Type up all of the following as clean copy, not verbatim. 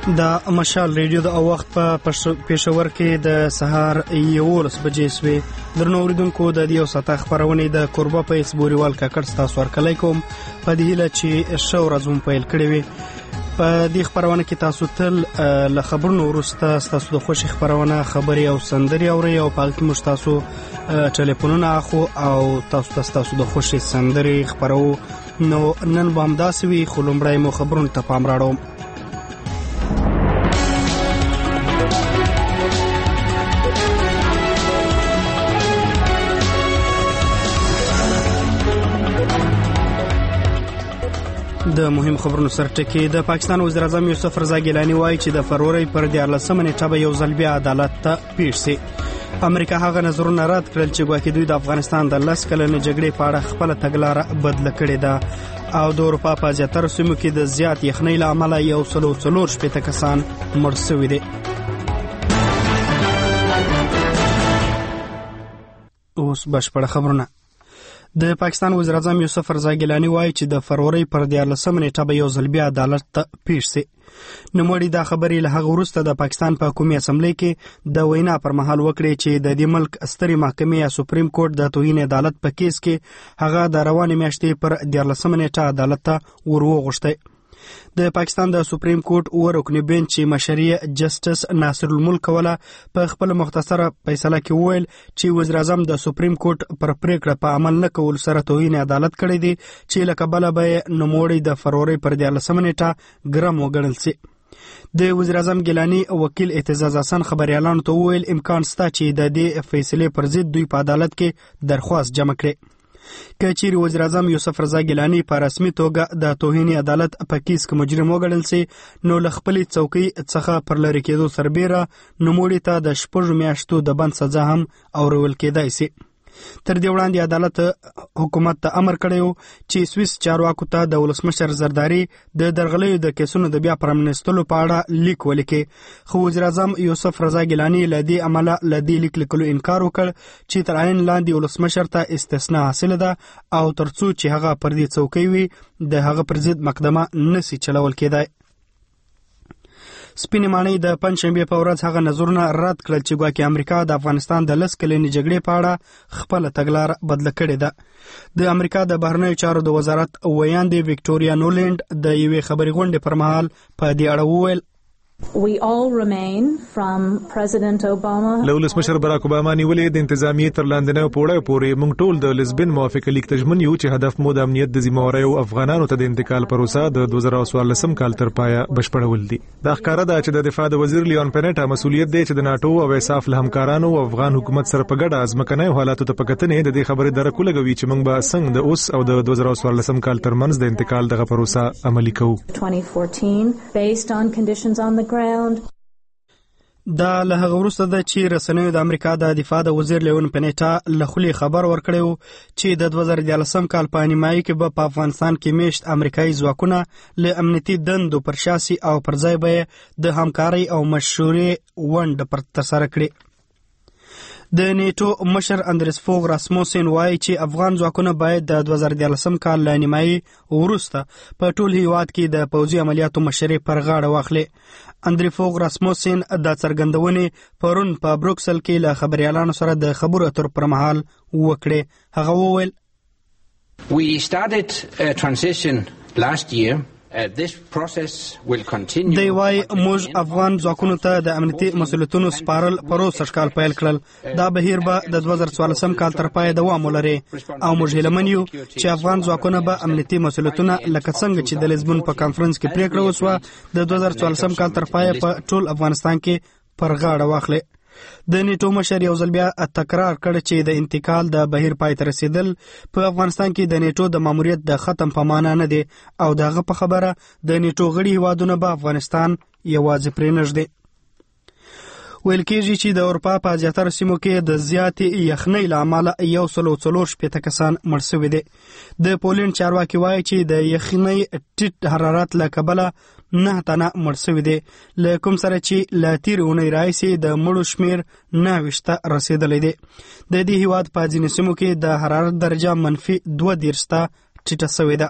د مشال ریډیو د وخت په پېښور کې د سهار 11 بجې سوې. درنو اوریدونکو د دې ساته خبرونه د کوربه په اسبوريوال کاکړ تاسو ورکلای کوم په دې هیله چې شو ورځم پیل کړی وي. په دې خبرونه کې تاسو تل له خبرونو وروسته تاسو د خوشي خبرونه خبري او سندري اوري او په کې مش تاسو ټلیفونونه اخو او تاسو د خوشي سندري خبرو نو نن بام داسوي خلومړای مو خبرونه ته پام راړو. د مهم خبرونو سرټکی د پاکستان وزیر اعظم یوسف رضا ګیلانی وایي چې د فروری پر 14 نیټه به یو ځل بیا عدالت ته پیښ شي. امریکا هغه نظرونه رد کړل چې ګواکې دوی د افغانستان د 10 کلنې جګړې په اړه خپل تګلارې بدله کړې ده او د اروپا په زیاتره سیمو کې د زیات یخنۍ له امله یو څلور شپېته کسان مړ شوي دي. اوس بشپړ خبرونه. د پاکستان وزیر اعظم یوسف رضا ګیلانی وایي چې د فروری پر 14 نیټه به یو ځل بیا عدالت ته پیښ شي. نوموړي دا خبرې له هغه وروسته د پاکستان په قومي اسمبلی کې د وینا پر مهال وکړې چې د دې ملک سترې محکمې یا سپریم کورټ د توهین عدالت په کیس کې هغه د روانې میاشتې پر 14 نیټه عدالت ته وروغوښتي. د پاکستان د سپریم کورټ ورکنی بنچ چې مشري جسټس ناصر الملک ولا په خپل مختصره فیصله کې وویل چې وزیر اعظم د سپریم کورټ پر پریکړه په عمل نه کول سره توهین عدالت کړی دی چې لکه بل به نوموړي د فروری پر 14 نیټه ګرم وګڼل شي. د وزیر اعظم ګیلانی وکیل اعتزاز حسن خبريالانو ته وویل امکان شته چې د دې فیصلې پر ضد دوی په عدالت کې درخواست جمع کړي. که چیرې وزیر اعظم یوسف رضا ګیلانی په رسمي توګه د توهین عدالت په کیس کې مجرم وګڼل شي نو له خپلې څوکۍ څخه پر لری کېدو سربېره نوموړي ته د 6 میاشتو د بند سزا هم اورول کېدای شي. تر دې وړاندې عدالت حکومت ته امر کړی و چې سویس چارواکو ته د ولسمشر زرداری د درغلیو د کیسونو د بیا پرانستلو په اړه لیک ولیکي. خو وزیر اعظم یوسف رضا ګیلانی له دې عمله له دې لیک لیکلو انکار وکړ چې تر عین لاندې ولسمشر ته استثناء حاصل ده او ترڅو چې هغه پر دې څوکۍ وي د هغه پر ضد مقدمه نسی چلول کېدای. سپینې ماڼۍ د پنځشنبه په ورځ هغه نظرونه رد کړل چې ګواکې امریکا د افغانستان د 10 کلنې جګړې په اړه خپل تګلارې بدله کړې ده. د امریکا د بهرنیو چارو د وزارت ویاندې وکټوریا نولند د یوې خبري غونډې پر مهال په دې اړه وویل We all remain from President Obama. ولسمشر براک اوباما نیولې د انتظامیې تر لاندې پوره پورې موږ ټول د لزبن موافقه لیک تجمن یو چې هدف مو د امنیت د ذمہواري او افغانانو ته د انتقال پروسه د 2014 کال تر پایه بشپړول دي. دا ښکاره ده چې د دفاع د وزیر لیون پینټا مسؤلیت دی چې د ناتو او ایساف له همکارانو او افغان حکومت سره په ګډه ازمکنه حالاتو ته پکتنې د دې خبرې درکو لګوي چې موږ به څنګه د اوس او د 2014 کال ترمنځ د انتقال دغه پروسه عملی کوو. 2014 based on conditions on the ground. دا له هغه وروسته د چې رسنیو د امریکا د دفاع د وزیر لیون پینټا له خولي خبر ورکړیو چې د 2014 کال په نیمایي کې په افغانستان کې میشت امریکایي ځواکونه له امنیتي دندو پر شاسي او پر ځای به د همکاري او مشورې ونډه پر ترسره کړي. د نیټو مشر اندریس فوغ راسموسن وایي چې افغان ځواکونه باید د 2014 کال له نیمایي وروسته په ټول هیواد کې د پوځي عملیاتو مشرې پر غاړه واخلي. اندری فوغ راسموسن د څرګندونې پرون په بروکسل کې له خبريالانو سره د خبرو اترو پر مهال وکړي. هغه وویل We started a transition last year. This process will continue. دی وای موږ افغان ځواکونو ته د امنیتي مسؤلیتونو سپارل پروسه کال پیل کړل. دا بهیر به د 2014 کال تر پای دوام ولري او موږ هیله یو چې افغان ځواکونه به امنیتي مسؤلیتونه لکه څنګه چې د لزبون په کانفرنس کې پریکړه وشوه د 2014 کال تر پای په ټول افغانستان کې پر غاړه واخلي. د نیټو مشر یو ځل بیا تکرار کړ چې د انتقال د بهیر پای ته رسیدل په افغانستان کې د نیټو د ماموریت د ختم په معنا نه دی او دغه په خبره د نیټو غړي هیوادونه به افغانستان یوازې پرې نږدې. ویل کېږي چې د اروپا په زیاتره سیمو کې د زیاتې یخنۍ له امله 140 کسان مړ شوي دي. د پولند چارواکي وایي چې د یخنۍ ټیټ حرارت له کبله 9 تنه مړ شوي دي له کوم سره چې له تېرې اونۍ راهیسې د مړو شمېر 29 ته رسېدلی دی. د دې هیواد په ځینې سیمو کې د حرارت درجه -22 ته ټیټه شوې ده.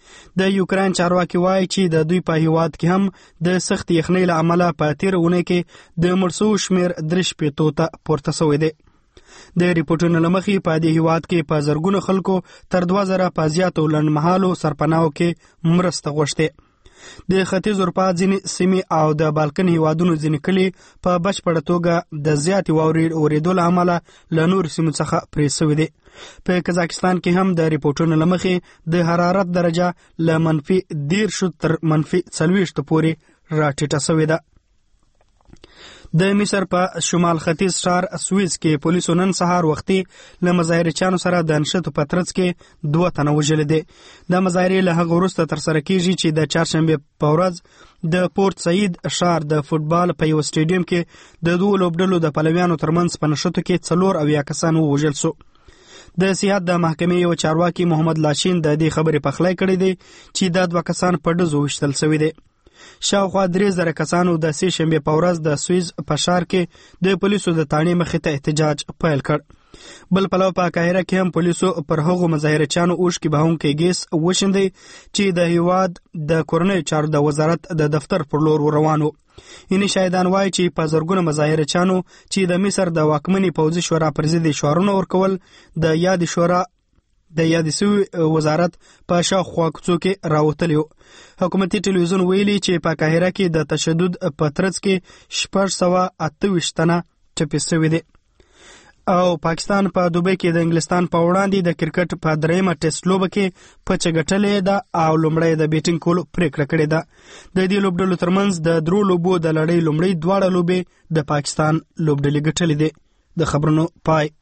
د یوکرين چارواکي وایي چې د دوی په هیواد کې هم د سخت یخنۍ له امله په تیر اونۍ کې د مړسو شمیر 3 ته پورته شوی دی. د ریپورتونو لمخې په دې هیواد کې په زرګونو خلکو تر 2000 په زیاتو لنډمهالو سرپناهو کې مرسته غوښتې. د ختیځ اروپا ځینې سیمې او د بالکن هیوادونو ځینې کلي په بشپړه توګه د زیاتې واورې اورېدو له امله له نورو سیمو څخه پرې شوي دي. په قزاقستان کې هم د ریپورتونو لمخې د حرارت درجه له -10 تر -40 پورې راټیټه شوې ده. د مصر په شمال ختیځ ښار سویس کې پولیسو نن سهار وختي له مظاهرچیانو سره د نښتو په ترڅ کې 2 تنه وژلي دي. د مظاهرې له هغه وروسته ترسره کیږي چې د چهارشنبې په ورځ د پورت سعید ښار د فوټبال په یو سټیډیم کې د 2 لوبډلو د پلویانو ترمنځ په نښتو کې 4 کسان ووژل شو. د سیاحت د محکمې یو چارواکي محمد لاشین د دې خبرې پخلی کړی دی چې دا 2 کسان په ډزو وشتل شوي دي. شاوخوا 3000 کسانو د سې شنبې په ورځ د سویس په ښار کې د پولیسو د تانې مخې ته احتجاج پیل کړ. بل پلو په قاهره کې هم پولیسو پر هغو مظاهرچیانو اوښکې بهونکي ګیس وشیندي چې د هیواد د کورنیو چارو د وزارت د دفتر پر لور روانو. یعنی شاهدان وایي چې په زرګونه مظاهرچیانو چې د مصر د واکمنې پوځي شورا پر ضد شعارونه ورکول د یاد شورا د یادې سوي وزارت په شاوخوا کوڅو کې راوتلی و. حکومتي ټلویزیون ویلي چې په قاهره کې د تشدد په ترڅ کې 628 تنه ټپي شوي دي. او پاکستان په دوبۍ کې د انګلستان په وړاندې د کرکټ په 3مه ټیسټ لوبه کې پچه ګټلې ده او لومړی د بیټینګ کولو پریکړه کړې ده. د دې لوبډلو ترمنځ د 3 لوبو د لړۍ لومړی 2 لوبې د پاکستان لوبډلې ګټلې دي. د خبرونو پای.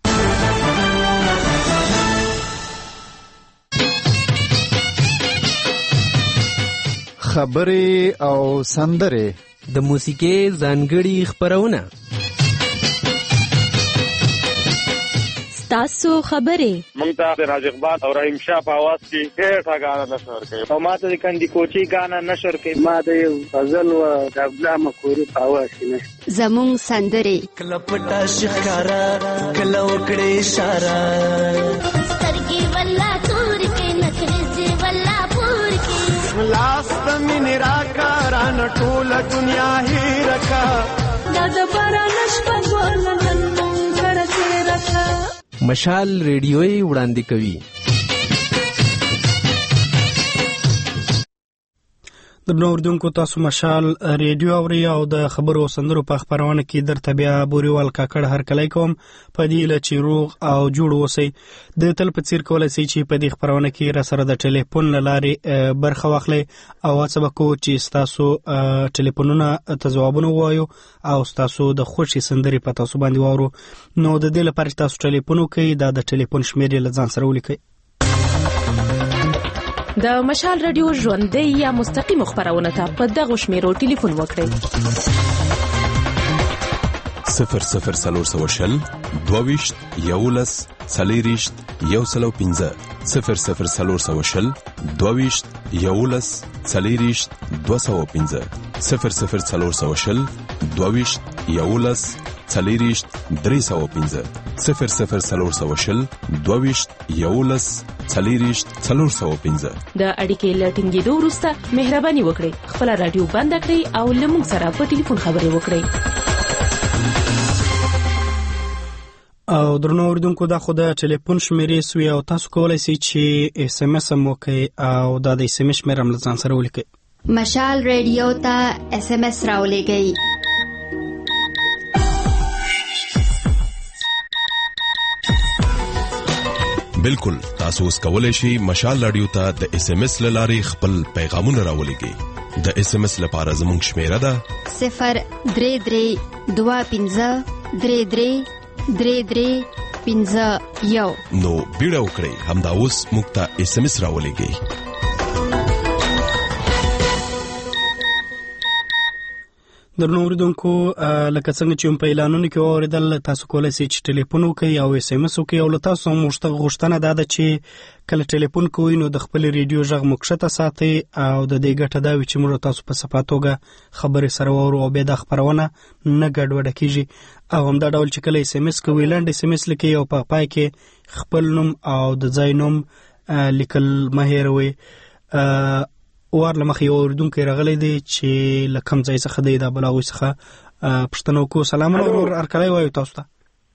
خبرې او سندرې د موسیقۍ ځانګړي خبرونه تاسو خبرې مونږ ته د راج اقبال او رحیم شاه په आवाज کې ډېر غاڼه نشر کوي او ماته د کندي کوچي غاڼه نشر کوي. ما د غزل او د عبدالله مکوري په आवाज کې نشر زموږ سندرې کله پټه شکارا کله وکړې اشاره سترګې ولا تور کې نخرې ولا پور کې لاس من راکاران ټول دنیا هی رکا دا د باران شپه ولنن مونږ کرته رکا. مشال ریډیوي وړاندې کوي. د نوردونکو تاسو مشال ریډیو اوري او د خبرو سندرو په خبرونه کې درته بیا بوريوال کاکړ هر کله کوم په دې لچې روغ او جوړ وسی. د تل په څیر کولای شي چې په دې خبرونه کې را سره د ټلیفون لاري برخه واخلي او واتساپ کو چې تاسو ټلیفونونه ته ځوابونه وایو او تاسو د خوشي سندري په تاسو باندې وورو. نو د دې لپاره تاسو ټلیفون کوي دا د ټلیفون شمیر لزان سره ولیکئ. د مشال رادیو ژوندۍ یا مستقیم خبرونه ته په دغه شمیرو ټلیفون وکړئ. 0040 22 11 40 115 0040 22 11 40 215 0040 22 11 40 315 0040 22 11 40 415. د اړیکې لټینګېدو وروسته مهرباني وکړئ خپل رادیو بند کړئ او له موږ سره په ټلیفون خبرې وکړئ. او درنو اوریدونکو دا خو د ټلیفون شمیرې سوی او تاسو کولای شئ چې اس ام اس مو کوي او دا د اس ام اس شمیر هم ځان سره ولیکئ. مشال ریډیو ته اس ام اس راولېږئ. بالکل تاسو اوس کولای شئ مشال رادیو ته د اس ام اس لاري خپل پیغامونه راولېږئ. د اس ام اس لپاره زموږ شمیره ده 03323333351. نو بیړه وکړئ همدا اوس موږ ته اس ام اس راولېږئ. درنو اوریدونکو لکه څنګه چې په اعلانونو کې اوریدل تاسو کولای شئ چې ټلیفون وکړئ او اس ام اس وکړئ او تاسو غوښتنه ده چې کله ټلیفون کوئ نو د خپل ریډیو غږ مکشته ساتئ او د دې ګټه دا وي چې موږ تاسو په صفاتوګه خبرې سره وورو او به د خبرونه نه ګډوډه کیږي او هم دا ډول چې کله اس ام اس کوئ لاندې اس ام اس لیکئ او په پای کې خپل نوم او د ځای نوم لیکل مه هېروئ وار لمخ یو اوریدونکو راغلی دی چې له کوم ځای څخه دی دا بلاغوي څخه پښتنو کو سلامونه ورور ارکلای وایو تاسو ته.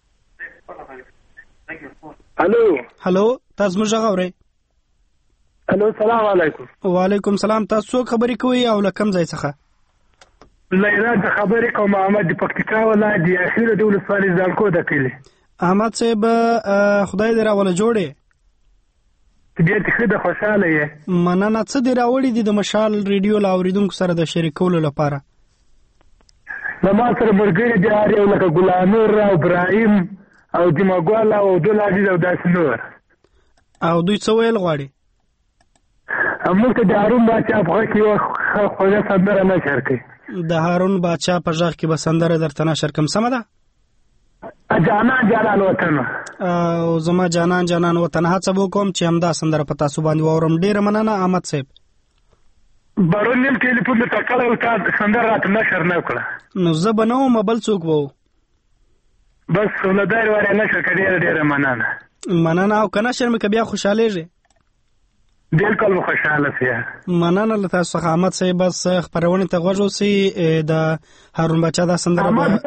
هلو تاسو موږ غوړې. هلو سلام علیکم. وعلیکم سلام. تاسو خبرې کوئ او له کوم ځای څخه؟ لیلا د خبرې کوم احمد د پکتیکا ولایت د اخیره د ولسوالۍ ځانکو د کلی. احمد صاحب خدای دې راوله جوړې. ډېر ښه د خوشاله یې. مننه. څه دې راوړي دي د مشال ریډیو له اورېدونکو سره د شریکولو لپاره؟ زما سره ملګري دي هر یو لکه ګلانور او ابراهیم او جمعګل او عبدالعزیز او داسې نور. او دوی څه ویل غواړي؟ موږ ته د هارون باچا په غږ کې یوه خوږه سندره نشر کړي. د هارون باچا په غږ کې به سندره درته نشر کړم. سمه ده؟ جانان جانان وطن او زما جانان جانان وطن. هڅه به وکړم چې همدا سندره په تاسو باندې واورم. ډېره مننه احمد صاحب. بارون نیم ټلیفون د ټکله او تا سندره راته نشر نه کړه. نو زه به نه وم بل څوک به و. بس ولدار واره نشر کړه. ډېره مننه. مننه. او که نشر مې که بیا خوشحالېږي؟ بالکل خوشحاله سي. مننه له تاسو څخه احمد صاحب. بس خپرونې ته غوږ اوسئ. د هارون باچا دا سندره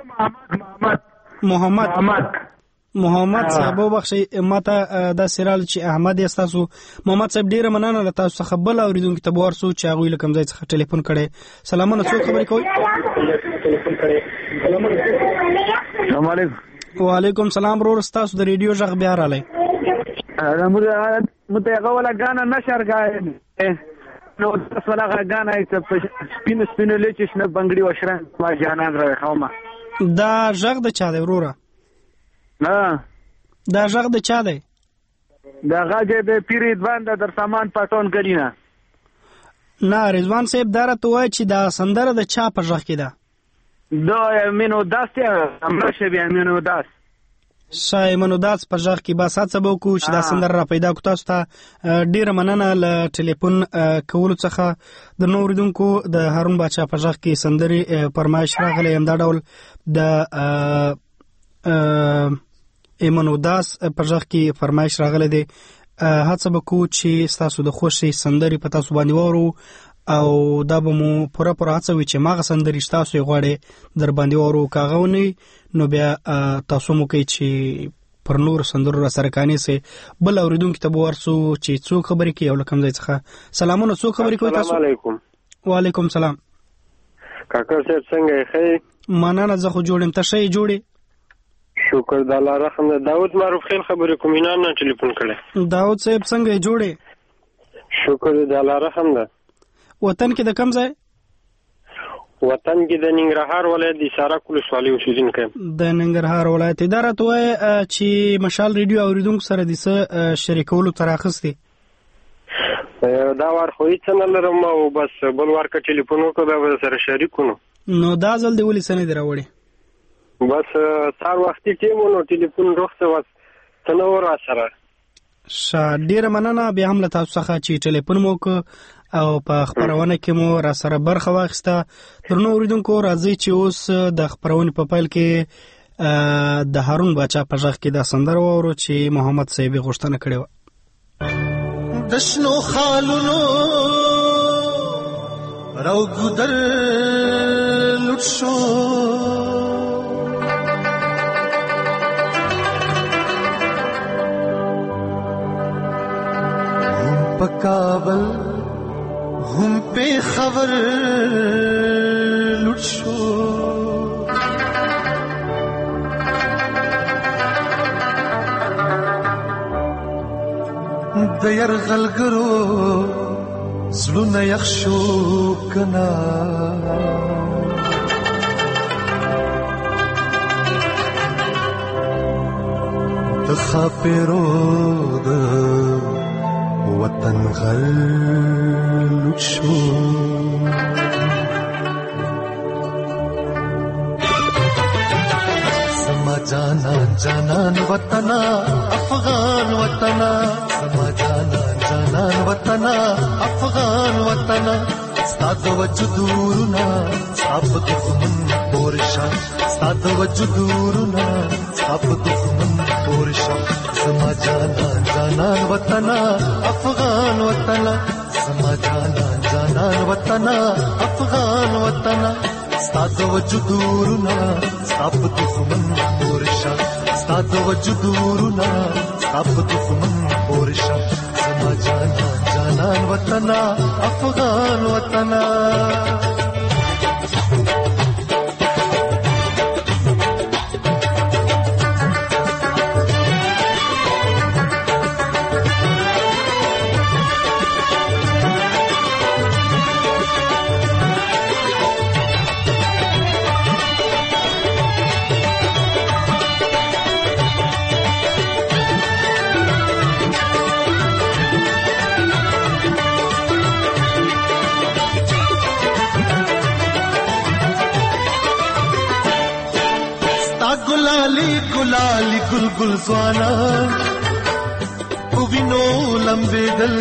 محمد صاحب وبخښئ ماته دا سیرال چې احمد یې ستاسو. محمد صاحب ډېره مننه له تاسو څخه. بل اورېدونکي ته به ورسو چې هغوی له کوم ځای څخه ټلیفون کړی. سلامونه. څوک خبرې کوئ؟ سلام علیکم. وعلیکم سلام. ورور ستاسو د ریډیو غږ بیا رالی. متغوله غانا نشر غاین نو تاسو ولا غانا سپینو سپینو لچش نه بنگړي وشران ما جانان راوي خوما. دا غږ د چا دی وروره؟ نه دا غږ د چا دی؟ دا غږ د پیرید باندې در سامان پټون کړینا. نه رضوان صاحب دا راته وایي چې دا سندره د چا په غږ کې ده؟ دا مینو داس ته امرشه بیا مینو داس شایمنو داس په غږ کې. بس هڅه به وکړو چې دا سندره را پیدا کړو. تاسو ته ډېره مننه له ټلیفون کولو څخه. د نورو اوریدونکو د هارون باچا په غږ کې سندرې فرمایش راغلی. همدا ډول د ایمنو داس په غږ کې فرمایش راغلی دی. هڅه به وکړو چې ستاسو د خوښې سندرې په تاسو باندې واورو او دا به مو پوره هڅه وي چې ماغه سندرې ستاسو یې غواړئ در باندې واورو. که هغه ونه نو بیا تاسو مو کوي چې پر نور سندرو را سره کانې سي. بل اورېدونکي ته به ورسو چې څوک خبرې کوي او له کوم ځای څخه. سلامونه. څوک خبرې کوي تاسو؟ السلام علیکم. وعلیکم سلام. کاکا صاحب څنګه یې؟ ښه. مننه. زه خو جوړ یم. ته ښه یې؟ جوړې؟ شکر د الله رحم ده. داود معروف خیل خبرې کوم. اینا نه ټلیفون کړی. داود صاحب څنګه یې؟ جوړې؟ شکر د الله رحم ده. وطن کې د کوم ځای؟ وطن کې د ننګرهار ولایت د سارک ولسوالۍ اوسېدونکی. د ننګرهار ولایت. دا راته وایي چې مشال ریډیو اورېدونکو سره د څه شریکولو تر اخیستې؟ دا وار خو هېڅ نه لرم او بس بل وار که ټلیفون وکړو بیا به سره شریک کړو. نو دا ځل دې ولې څه نه دي راوړې؟ بس سهار وختي ټیم و نو ټلیفون روخته وس څه نه و راسره. ډېره مننه بیا هم له تاسو څخه چې ټلیفون مو وکړ او په خپرونه کې مو را سره برخه واخیسته. درنو اوریدونکو راځئ چې اوس د خپرونې په پیل کې د هارون باچا په غږ کې دا سندره واورو چې محمد صاحب غوښتنه کړې وه. د شنو خالونو راو ګودر لوټ شو په کابل هم په خبر لوټ شو د يرغلګرو زړونه یخ شو کنا د خاپیرو د وطن غل لوټ شو سما جانان جانان وطنا افغان وطنا سما جانان جانان وطنا افغان وطنا ستاد وجودورنا صاحب دښمن پورشا ستاد وجودورنا صاحب دښمن پورشا سما جانان جانان وطنا افغان وطنا سما وطن افغان وطن ستاد وجودورنا سب دښمن ورشا ستاد وجودورنا سب دښمن ورشا زما جانا جانان وطن افغان وطن गुलाली गुलगुल ज़वाना उविनो लंबे दल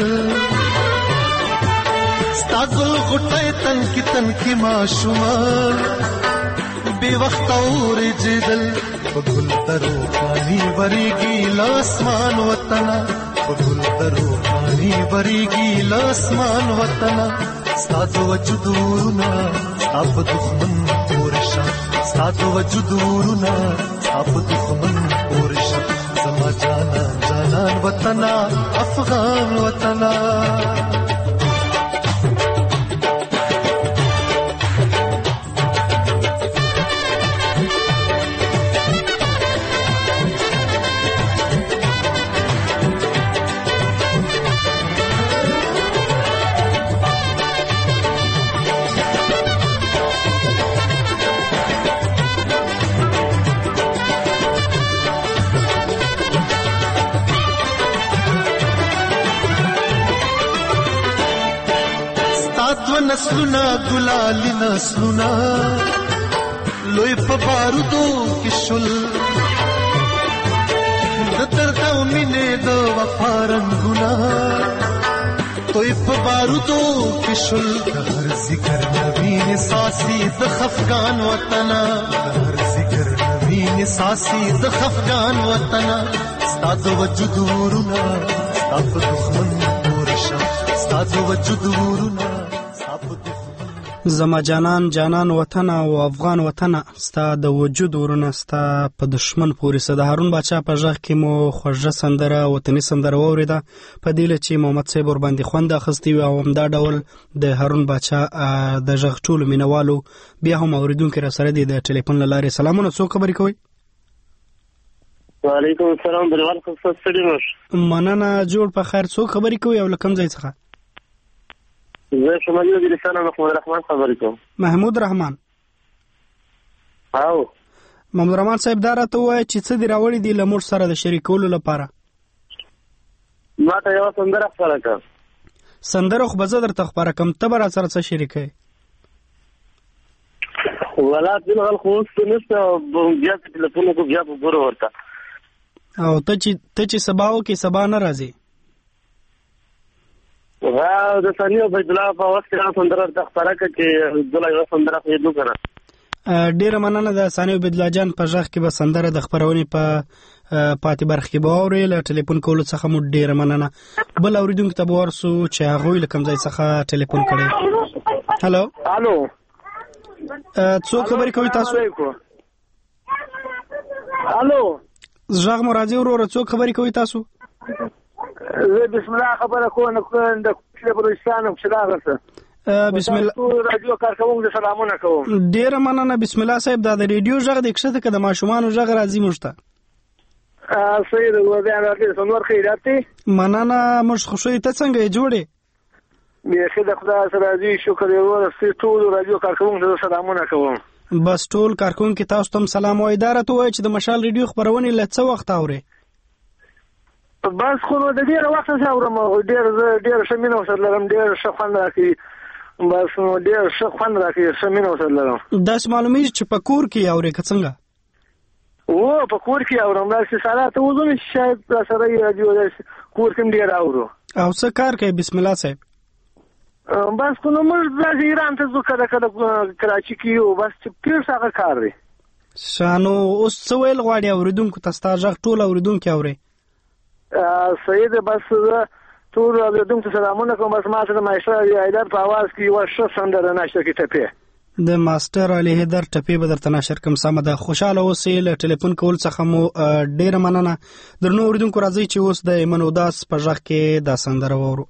स्तागुल गुटाए तन की माशुमा बेवक्त और जिदल बगुल तरो पानी भरेगी लासमान वतना बगुल तरो पानी भरेगी लासमान वतना स्ताद वजुदूरना अब दुश्मन पोरशा स्ताद वजुदूरना अब दुश्मन पोरशा जमा जाना जानान वतना अफगान वतना नस्लुना गुलाली नस्लुना लोई पबारुदो किशुल दर्दा मिने दो वफारंगुना तोई पबारुदो किशुल हर जिक्र नवीन सासी दखफगान वतना हर जिक्र नवीन सासी दखफगान वतना स्ताद वजुदूरुना स्ताद दुश्मन पोरशा स्ताद वजुदूरुना زما جانان جانان وطن او افغان وطن ستا د وجود ورونه ستا په دشمن پورې سه د هارون باچا په ژغ کې مو خوږه سندره وطني سندره واوریده په دې له چې محمد صاحب ور باندې خوند اخیستی او همدا ډول د هارون باچا د ژغ ټولو مینوالو بیا هم اوریدونکو را سره دي د ټلیفون له لارې سلامونه څوک خبرې کوي وعلیکم السلام بلوال خصوص سلیمش مننه جوړ په خیر څوک خبرې کوي او لکم ځای څخه زه شمالي وزیرستان محمود رحمان خبرې کوم محمود رحمان او محمود رحمان صاحب دا راته وایي چې څه دی راوړي دي له موږ سره د شریکولو لپاره ما ته یو سندره خپاره کړه سندره خو به زه درته خپاره کړم ته به را سره څه شریکوې ولا بالغل خو اوس نشته بیا ټلیفون کو بیا وګوره ورته او ته چې سبا وکې سبا نه راځي د ثانیه عبید الله په وخت کې سندره د خبره کې دلته یو سندره پیدا کړه ډیره مننه د ثانیه عبید الله جان په ژغ کې به سندره د خبرونې په پاتې برخه کې به اوري له ټلیفون کولو څخه مو ډیره مننه بل اوریدونکو ته به ورسو چې هغه له کوم ځای څخه ټلیفون کړي هالو څوک خبرې کوي تاسو هالو ژغ مو راځي وروره څوک خبرې کوي تاسو بسم الله خبره کوم د بلوچستان په شلاغه بسم الله رادیو کارکوم د سلامونه کوم ډیره مننه بسم الله صاحب دا د ریډیو ژغ د کښته کې د ماشومان ژغ راځي مشته سید و بیان راځي څنور خیرات مننه مش خوشی ته څنګه جوړې مې خدای خدای سره راځي شکر یو ورسې ټول رادیو کارکوم د سلامونه کوم بس ټول کارکون کې تاسو ته سلام او اداره ته وای چې د مشال ریډیو خبرونه لڅ وخت اوري بس خو د ډیر وخت څخه اورم ډیر شمینه وسر لرم ډیر شخوان راکې بس ډیر شخوان راکې شمینه وسر لرم داس معلومه چې په کور کې اوري که څنګه و په کور کې اورم چې سره ته وځم شاید سره راډیو کور کې ډیر اورو او څه کار کوي بسم الله صاحب بس کو نو موږ د ایران ته ځو کله کراچي کې یو بس پیر څنګه کار دی شانو اوس څه ویل غواړي اوریدونکو تاسو ته ژغ ټول اوریدونکو اوري سید بس ټول اوریدونکو ته سلامونه کوم. بس ما سره مایستر علي حیدر په اواز کې یوه ښه سندره نشته کې ټپې د ماستر علي حیدر ټپې به درته نشر کوم. سمه ده، خوشحاله اوسئ. له ټلیفون کول څخه مو ډېره مننه. درنو اوریدونکو راځئ چې اوس د ایمن اوداس په غږ کې دا سندره واورو.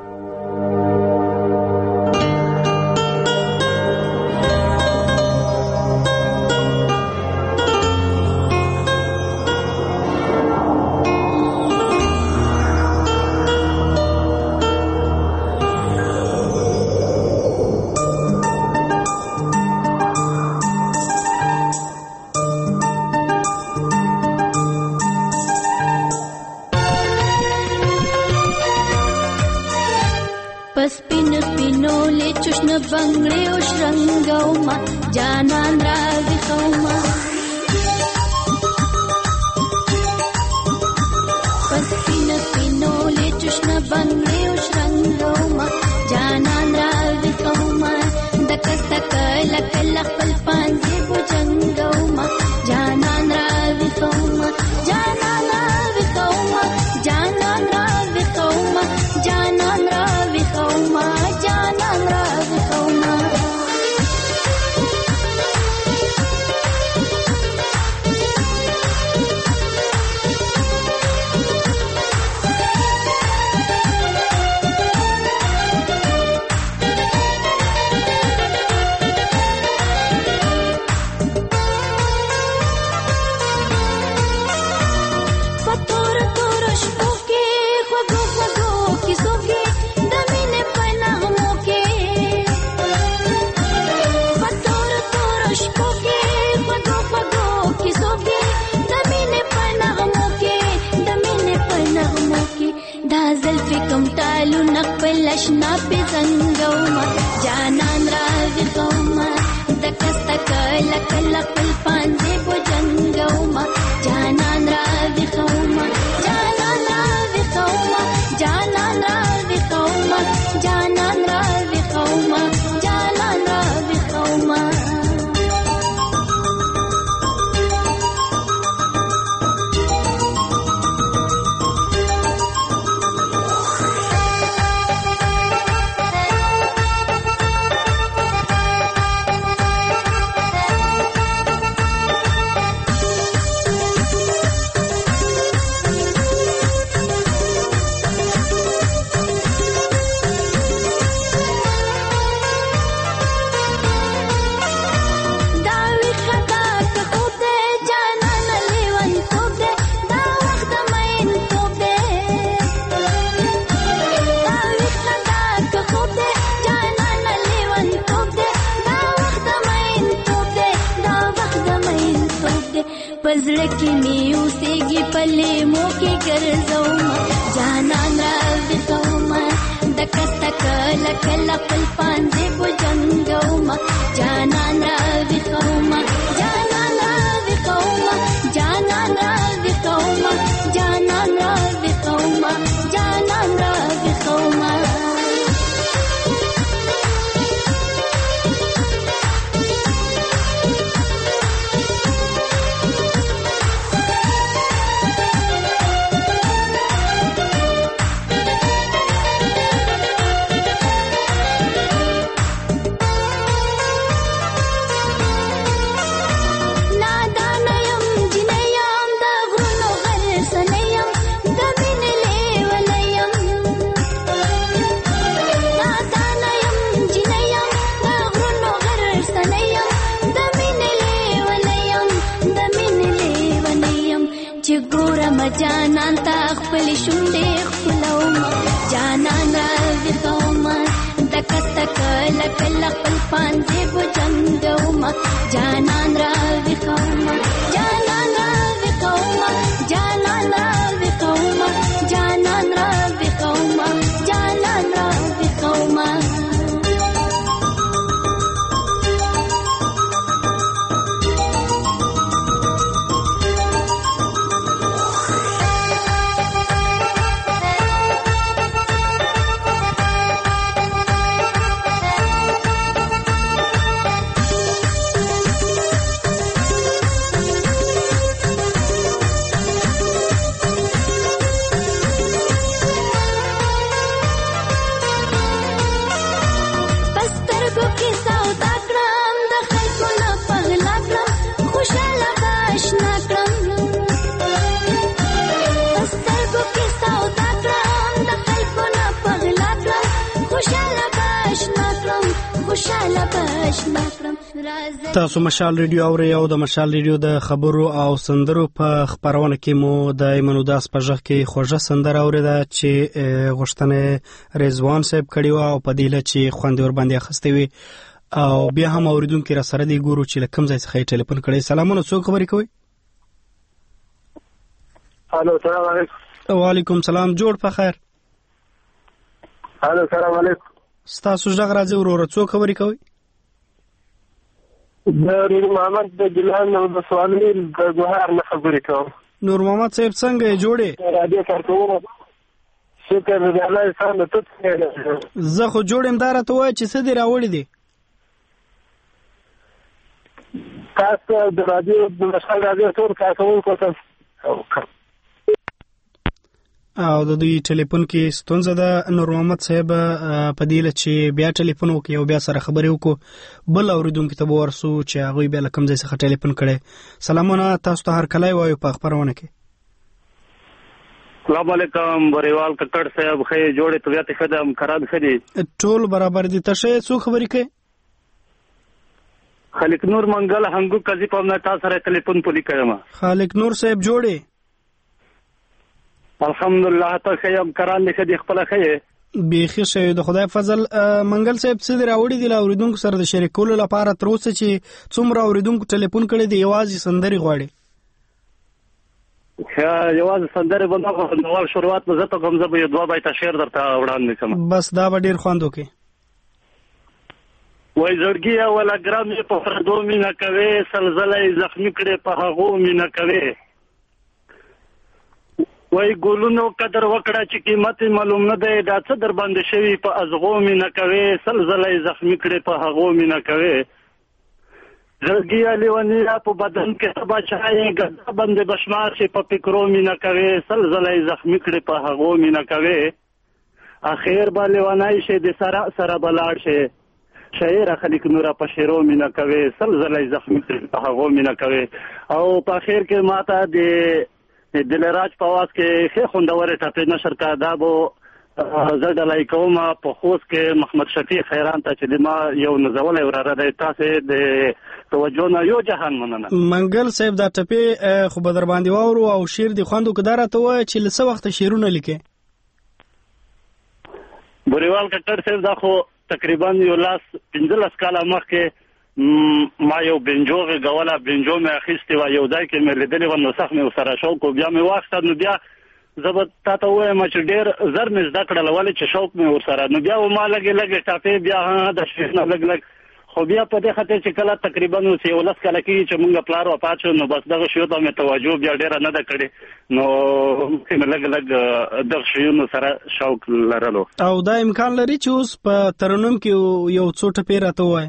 بنگړې او شرنګوما جانان راځي خوما پسپینه پینولې چشمه بنگړې او شرنګوما جانان راځي خوما دکس تکل کل خپل پانځي بوجنګوما جانان راځي خوما جانان راځي خوما جانان راځي خوما جانان راځي خوما جانان راځي خوما لشنا پی زنگوما جانان راځي خوما دکستا کل کل خپل پانځي بوجنګوما جانان راځي خوما جانان راځي خوما جانان راځي خوما جانان راځي خوما جانان راځي خوما پزړه کې مې اوسېږي پلې مو کې ګرځوما جانان راځي خوما دکستا کل کل خپل پانځي بوجنګوما جانان راځي خوما جانان راځي خوما جانان راځي خوما جانان راځي خوما جانان راځي خوما جانان تا خپل شونډې خپلوما جانان راځي خوما دکستا کل کل خپل پانځي بوجنګوما جانان راځي خوما جانان راځي خوما جانان راځي خوما جانان راځي خوما جانان راځي خوما خوشاله باشنا کړم خوشاله باشنا کړم تاسو مشال ریډیو اورئ او د مشال ریډیو د خبرو او سندرو په خبرونه کې مو د ایمنوداس په ژغ کې خوږه سندره اوریده چې غوښتنه رضوان صاحب کړی و او په دیله چې خوندې ور باندې اخستې وي او بیا هم اوریدونکو را سره دی ګورو چې کوم ځای څخه ټلیفون کړی. سلامونه، څوک خبرې کوي؟ الو سلام علیکم. وعلیکم سلام، جوړ په خیر. الو سلام علیکم. ستاسو ژغ راځي وروره، څوک خبرې کوي؟ د نور محمد د ګلان او د سوالني د ګوهر نه خبرې کوم. نور محمد صاحب څنګه جوړې؟ راډیو کارکوونه شکر دې الله یې سم ته زه خو جوړم داره ته وای چې څه دی راوړی دی تاسو د راډیو د مشال راډیو ټول کارکوونکو ته او د دوی ټلیفون کې ستونزه ده. نور محمد صاحب په دې لچ بیا ټلیفون وکي او بیا سره خبرې وکړو بل اوریدونکو ته ورسو چې هغه بیا کوم ځای څخه ټلیفون کړي. سلامونه، تاسو ته هر کله وایو په خبرونه کې. السلام علیکم بریوال ککړ صاحب، خې جوړې طبيعت خدام خراب خدي ټول برابر دي. تشه څو خبرې کوي؟ خالق نور منګل هنګو قضې په نه تاسو سره ټلیفون پولی کړم. خالق نور صاحب جوړې الحمدلله ته خیم کران لیکه د خپل خې بیخي شه د خدای فضل. منګل صاحب څه راوړي دی اوریدونکو سره د شریکولو لپاره تر اوسه چې څومره اوریدونکو ټلیفون کړي دی یوازې سندري غواړي؟ یوازې سندري بنده نوال شروعات به زته کوم زبې دوه بایت شعر درته وړاندې کوم. بس دا به ډیر خوند وکي. وای زړګي ولا ګرام په فردو مینا کوي سلزلې زخمی کړي په هغه مینا کوي. وای ګولونو قدر وکړه چې قیمت معلوم نه دی دا څه در باندې شوی په ازغو مینا کوي سلزلې زخمی کړي په هغه مینا کوي. زړګي لیونی په بدن کې سبا چای ګدا باندې بشمار چې په فکرو مینا کوي سلزلې زخمی کړي په هغه مینا کوي. اخر به لیونای شه د سره سره بلاړ شه شاعر خلک نورا په شیرو مینا کوي سلزلې زخمی کړي په هغه مینا کوي. او په اخر کې ماته د دلراج په واس کې خې خوندوره ټاپې نشر کا دا بو زړه کوم په خوست کې محمد شفیع خیران ته چې ما یو نزول وراره د تاسو د توجه نه یو جهان مننه. منګل صاحب دا ټپې خو به در باندې واورو او شعر دی خوندو کدار ته وای چې لسه وخت شعرونه لیکي. بریوال کټر صاحب دا خو تقریبا یو لاس 15 کاله مخکې ما یو بنجوغه غواله بنجو مې اخیسته و یو ځای کې مې لیدلې و نو صح مې سره شوق بیا مې واخته نو بیا زبر تاسو وایم چې ډېر زر مې زده کړل ولې چې شوق مې ور سره نو بیا ما لګي ټاپې بیا د شنه لګ خو بیا په دې خاطر چې کله تقریبا نو سی ولس کله کې چې مونږ پلار و پاتو نو بس دغه شیو ته مې توجه بیا ډېر نه ده کړې نو کې لګ د شیو نو سره شوق لرلو. او دا امکان لري چې اوس په ترنم کې یو څو ټپې راته وای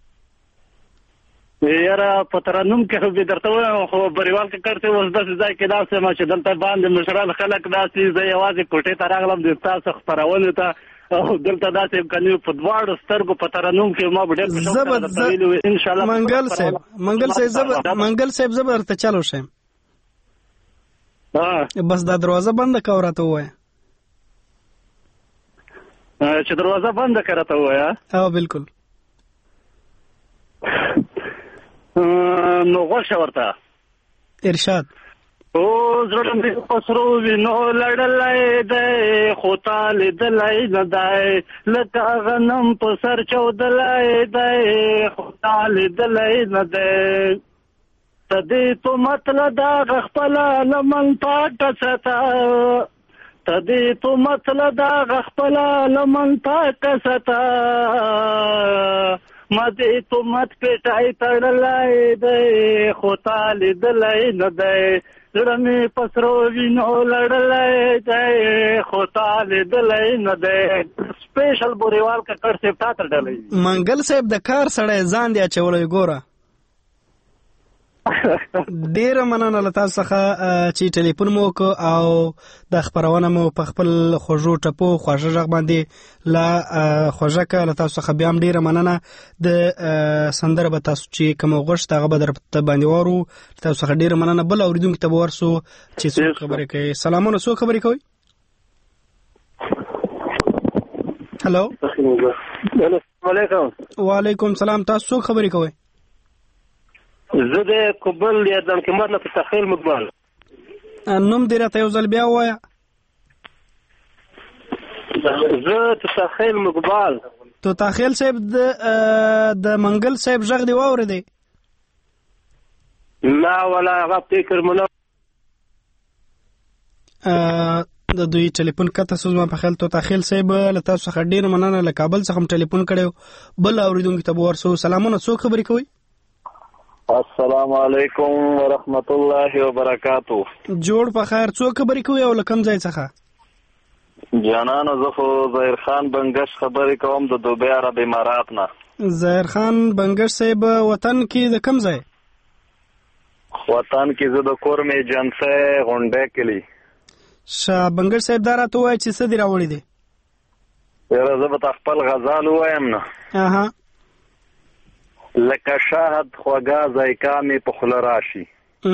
یاره په ترنم کې خو به درته وایم خو بریوال کې کړته اوس د ځای کې داسې ما چې دلته باندې مشران خلک داسې زه یوازې کوټې ته راغلم د تاسو خبرونه ته او دلته داسې امکاني په دواړو سترګو په ترنم کې ما ډېر په شوق ان شاء الله. منګل صاحب زبر ته چالو شم بس دا دروازه بند کا ورته وای چې دروازه بند کړه وای. او بالکل نو غوښه ورته ارشاد او زړه مې پسرو وینو لړلای دی خو طالب لای نه دی لکه غنم په سر چودلای دی خو طالب لای نه دی تدې تو مطلب دا خپل لمن پاک ستا تدې تو مطلب دا خپل لمن پاک ستا ما دې تو مت پټای تړلای دی خو طالب لای نه دی زړه مې پسرو وینو لړلای دی خو طالب لای نه دی. سپیشل بوریوال ککړ صاحب تا تر ډلې منګل صاحب د کار سړی ځان دی اچولې ګوره ډیر مننه له تاسو څخه چې ټلیفون مو وکړ او د خبرونه مو په خپل خوږو ټپو خوږه ژغ باندې لا خوږه ک له تاسو څخه بیا هم ډیر مننه. د سندره به تاسو چې کوم غوښت هغه به در باندې وارو تاسو څخه ډیر مننه. بل اوریدونکو ته ورسو چې څو خبرې کوي. سلامونه، څو خبرې کوي؟ هلو السلام علیکم. وعلیکم سلام. تاسو څوک خبرې کوئ؟ زه د کوبل یا د حکومت نه تخیل مقبال. نوم دې راته یو ځل بیا ووایه. زه تخیل مقبال. تخیل صاحب د منګل صاحب غږ دی واورېدی؟ نه ولا هغه فکر مونږ د دوی ټلیفون کته سوزما په خیال تخیل صاحب له تاسو څخه ډیر مننه. له کابل څخه هم ټلیفون کړو. بل اوریدونکو ته ورسو سلامونه. څوک خبرې کوي؟ السلام علیکم ورحمت الله وبرکاتو. جوړ په خیر. څوک خبرې کوي او له کوم ځای څخه؟ جانانو زه خو ظاهر خان بنګش خبرې کوم د دوبۍ عرب امارات نه. ظاهر خان بنګش صاحب وطن کې د کوم ځای؟ وطن کې زه د کورمې جنسه غونډه کلی. شاه بنګش صاحب دا راته وایي چې څه دی راوړی دی؟ یاره زه به تا خپل غزال ووایم نه. اها. لکه شاهد خوږه ذایقه مې په خوله راشي.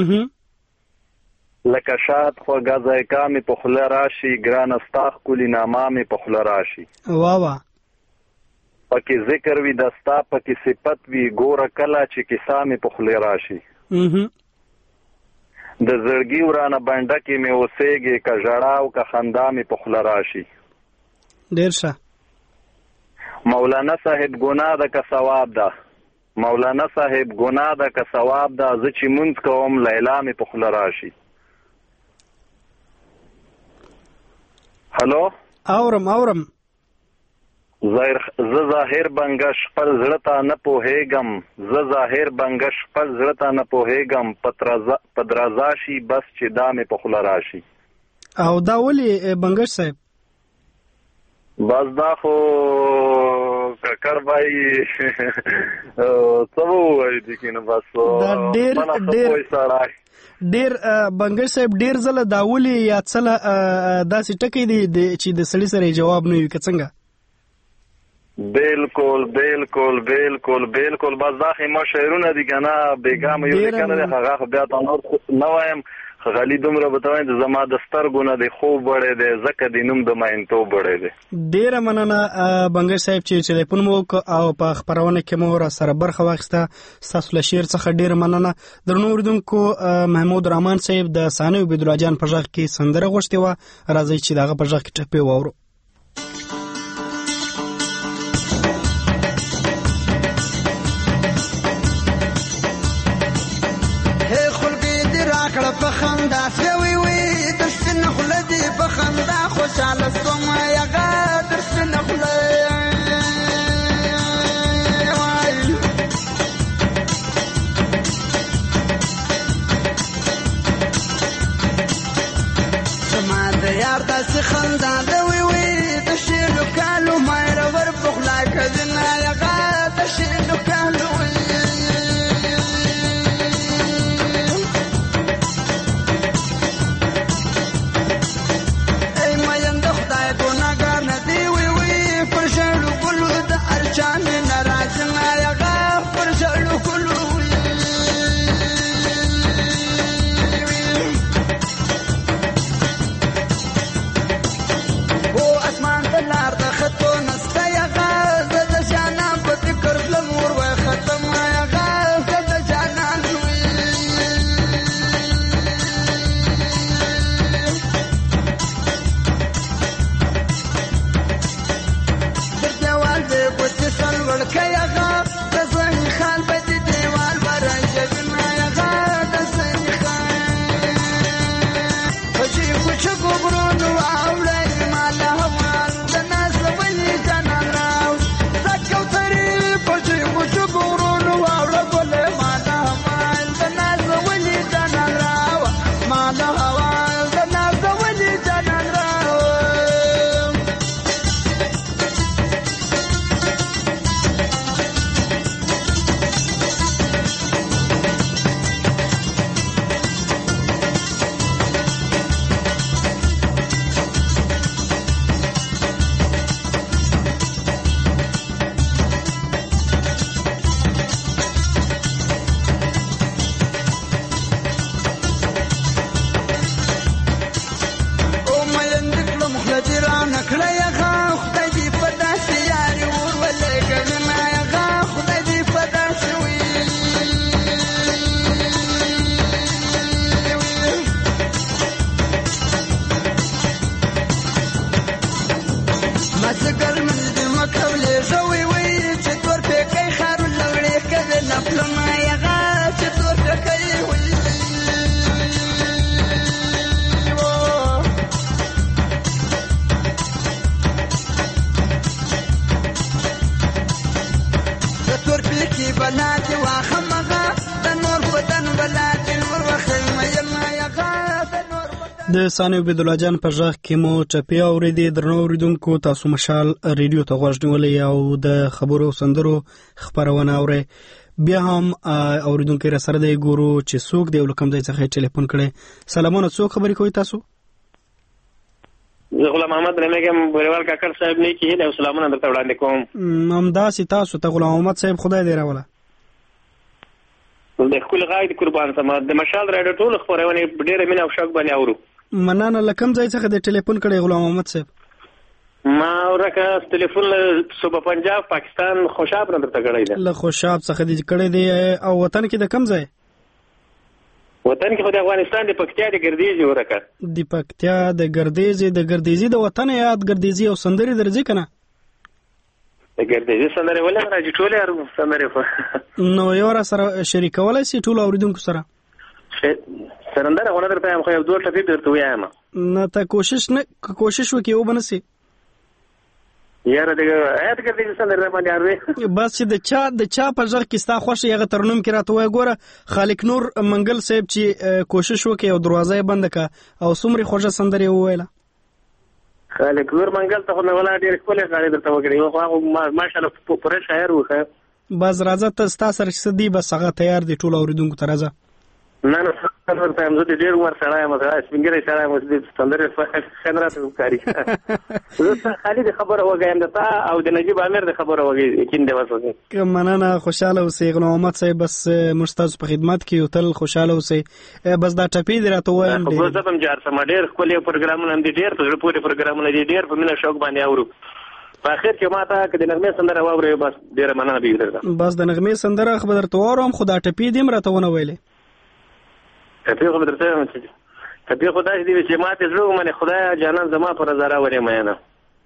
لکه شاهد خوږه ذایقه مې په خوله راشي، ګرانه ستا ښکلي نامه مې په خوله راشي. واه. پکې ذکر وي د ستا، پکې صفت وي، ګوره کله چې کیسه مې په خوله راشي. د زړګي ورانه بنډه کې مې اوسېږي، که ژړا او که خندا مې په خوله راشي. ډېر ښه. مولانا صاحب ګناه ده که ثواب ده؟ مولانا صاحب ګناه ده که ثواب ده؟ زه چې مونځ کوم لیلا مې په خوله راشي. هلو اورم. زه ظاهر بنګش خپل زړه ته نه پوهېږم، زه ظاهر بنګش خپل زړه ته نه پوهېږم، په درازا شي بس چې دا مې په خوله راشي. او دا ولې بنګش صاحب؟ بس دا خو ککر بای څه ووایي دي که نه بس ډېر بنګش صاحب ډېر ځله دا ولې یا څله داسې ټکی دی چې د سړي سره جواب نه وي که څنګه؟ بالکل بس دا خیمه شعرونه دي که نه بېګامه یو لیکنه دی، هغه خو بیا ته نور نه وایم. غلی دومره به ته وایم د زما د سترګو نه دی خوب وړی دی، ځکه د نوم د مینتوب وړی دی. ډېره مننه بنګش صاحب چې ټلیفون مو وکړ او په خپرونه کې مو را سره برخه واخیسته. ستاسو له شعر څخه ډېره مننه. درنو اورېدونکو محمود رحمان صاحب د ثاني عبیدالله جان په غږ کې سندره غوښتې وه. راځئ چې د هغه په غږ کې ټپې واورو. په خندا سوي وي در سینه خوله دي په خندا خوشحاله سوم یغه در سینه خوله زما د یار داسې خندا ده وي بلا چې واخه مغه د نور بدن بلا چې نور وخی مې ما یغه د ثاني عبد الله جان په ځخ کې مو چپی اوریدي درنو اوریدونکو تاسو مشال ریډیو ته غوښ نیولې او د خبرو سندرو خبرونه اوري بیا هم اوریدونکو را سره دی ګورو چې څوک دی ولکم ځای څخه ټلیفون کړي سلامونه څوک خبرې کوي تاسو زه غلام محمد رمګم بریوال کاکړ صاحب نه کې له سلامونه درته وړاندې کوم همدا سي تاسو ته غلام محمد صاحب خدای دې راوله د خپل غاید قربان سم د مشال راډیو ټول خبرونه ډېر مینه او شوق باندې اورو مننه لکم ځای څخه د ټلیفون کړي غلام محمد صاحب ما ورکه ټلیفون صوبه پنجاب پاکستان خوشاب نه درته کړی دی له خوشاب څخه دې کړی دی او وطن کې د کم ځای وطن کې خو د افغانستان د پکتیا د ګردیزي ورکه د پکتیا د ګردیزي د وطن یاد ګردیزي او سندري درځي کنه د ګردیزي سندري ولا راځي ټول یار سندري نو یو را سره شریکولای شي ټول اوریدونکو سره سرندره غوړه درته هم خو یو دوه ټپی درته وایم نه ته کوشش وکي او بنسي یاره دغه آیت کې دغه سندره باندې اوري بس چې د چا په ځر کې ستا خوښ یغه ترنم کې راته وای ګوره خالق نور منګل صاحب چې کوشش وکي او دروازه بند کا او سمري خوږه سندره وویله خالق نور منګل ته نو ولا ډیر خپل غاړي درته وکړي خو ماشاءالله پوره شاعر وخه بس راځه ته ستا سره چې دی بس هغه تیار دی ټول اوریدونکو ته راځه نه ورته هم زه ډېر عمر سره یم سپینګری سره یم د سندرې خنرات وکاري زه خالد خبره وګایم د تا او د نجیب امیر د خبره وګي کیند وسوي مننه خوشاله اوسې غلام محمد صاحب بس مستاز په خدمت کې او تل خوشاله اوسې بس دا ټپی دی راته وایم خو زه هم جار سم ډېر خپل پروګرامونه هم دي ډېر په پوره پروګرامونه دي ډېر په مینه شوق باندې اورو په اخر کې ماته کله نغمه سندره واوري بس ډېر مننه به درته بس د نغمه سندره خبر ته وروم خدا ټپی دیم راته ونه ویلې ټپی خو درته ټپی خدای دې چې ماته زړه منه خدای جانان زما پر زرا ورې مې نه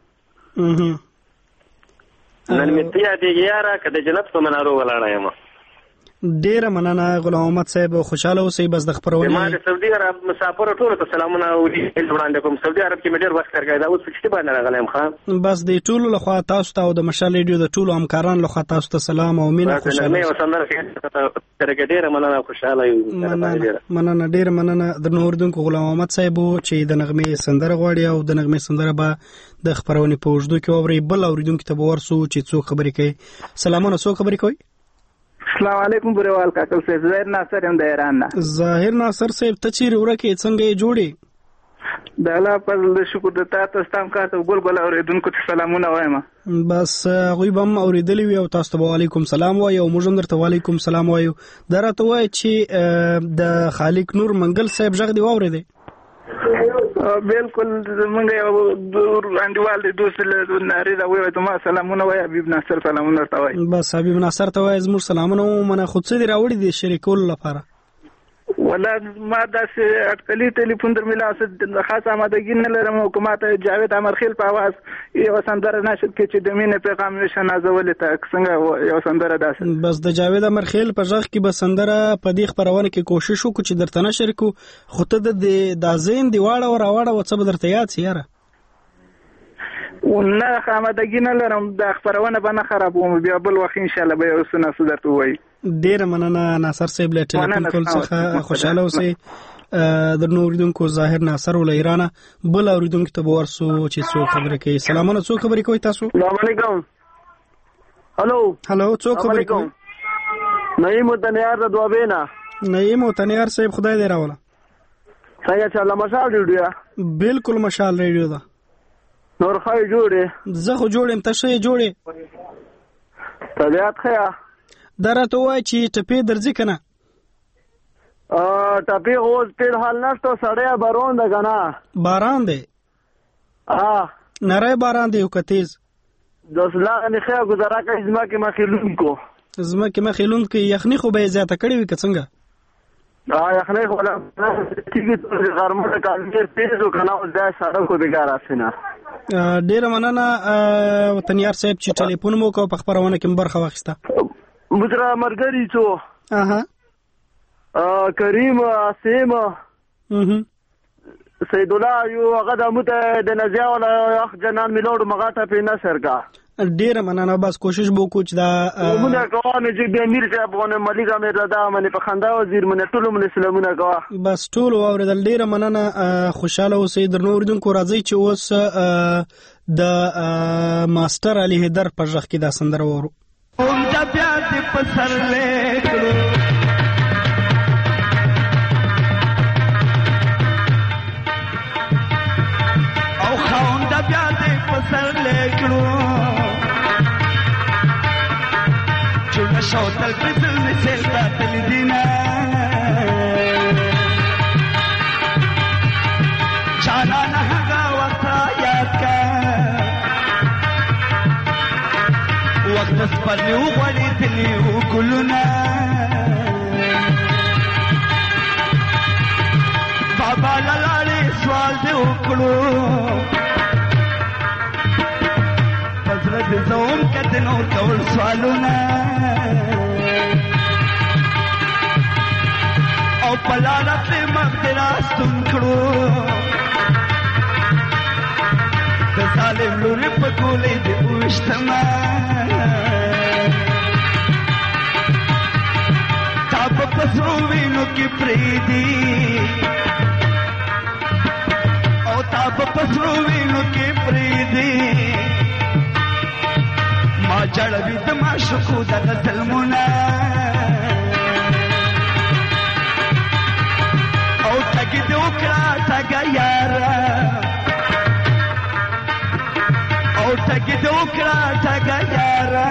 نن می ته دې یاره کده جنت په منارو ولاړه یم ډیر مننه غلام محمد صاحب خوشاله اوسئ بس د خبرونه ما د سعودي عرب مسافر ټول ته سلامونه وړاندې کوم سعودي عرب کې مې ډیر وخت راغی دا اوس چې باندې راغلم خان بس د ټولو لخوا تاسو ته او د مشال ریډیو د ټولو همکارانو لخوا تاسو ته سلام او مینه خوشاله مې وسندره کې ډیر مننه خوشاله یم مننه ډیر مننه د نوردونکو غلام محمد صاحب چې د نغمه سندره غواړي او د نغمه سندره به د خبرونه په وجدو کې اوري بل اوریدونکو ته ورسو چې څوک خبرې کوي سلامونه څوک خبرې کوي السلام علیکم بریوال کاکل صاحب ظاهر ناصر هم د ایران نه ظاهر ناصر صاحب ته چیرې ورکه څنګه جوړي د الله په شکر د تاسو تام کاته ګل اوریدونکو ته سلامونه وایم بس غوی بم اوریدلی وي او تاسو ته وعلیکم سلام وای او موږ هم درته وعلیکم سلام وایو درته وای چې د خالق نور منګل صاحب ژغ دی واورېده بالکل موږ یو انډیوال د دوست له ناری دا وایو ته ما سلامونه وای حبیب ناصر سلامونه ورته وای بس حبیب ناصر ته وای زموږ سلامونه منه خود څه دی راوړي دي شریکول لپاره ولا ما داسې اټکلی ټلیفون در ملا خاص آمادګی نه لرم او کومه ته جاوید امرخیل په आवाज یو سندره نشد کې چې د مینې پیغام نشه نازولې ته څنګه یو سندره داسې بس د جاوید امرخیل په ځخ کې به سندره په دې خبرونه کې کوشش وکړو چې درته نشر کو خو ته د دازین دی واړه او راوړه وڅ به درته یاد سیاره ونه آمادګی نه لرم د خبرونه باندې خرابوم بیا بل وخت ان شاء الله به اوس نه درته وای ډیر مننه ناصر صاحب له ټلیفون کول څخه خوشاله اوسئ د نوریدونکو ظاهر ناصر ول ایران بل اوریدونکو ته ورسو چې څو خبرې کوي سلامونه څو خبرې کوي تاسو السلام علیکم هلو څو خبرې کوي نعیم وطنیار د دوابینا نعیم وطنیار صاحب خدای دې راوله څنګه چاله مشال ریډیو بالکل مشال ریډیو دا نور خای جوړې زه خو جوړم تاسو یې جوړې طبيعت خیا درته وای چې ټپی درځي کنه ټپی اوس په حال نشته سړیا بارون ده کنه باران دی نری باران دی او کتیز دسلا نه خیا گزاره کوي زما کې مخیلون کو یخنی خو به زیاته کړی وي که څنګه یخنی خو لا تیګي غرمه د کالمیر پیزو کنه او دا سړک کو بیګار اسنه ډیر مننه وطنیار صاحب چې ټلیفون مو کو په خبرونه کې برخه واخیسته مجرا مرګری چو کریم اسیم سید الله یو هغه د مت د نزیا ولا اخ جنان ملوړ مغاټه په نصر کا ډیره مننه. بس کوشش به وکړو چې دا مونږ کوو چې د امیر صاحب غونه ملک امیر رضا منه په خندا وزیر منه ټول منه سلامونه کوه. بس ټول اوریدل ډیره مننه. خوشاله اوسئ درنو اوریدونکو. راځي چې اوس د ماستر علي حیدر په ژغ کې دا سندره وورو. اوم د بیا دې په سر لیکلو او خاون د بیا دې په سر لیکلو چونه شو تل په دل نه سیلتا تل دینا جانا نه هغه وخت یاد کا وقت سپرلی وغوړی دلی وګلونه بابا لاله سوال دې وکړو پزړه دې زوم کته نو ټول سوالونه او پلاله په مغدراستون کړو د ظالم لوري په ګولې دې وشتما تا په پسرو وینو کې پریدي او تا په پسرو وینو کې پریدي ما جړوي د ما شکو د ظلمونه او ټګي دې وکړه ټګا یارا او ټګي دې وکړه ټګا یارا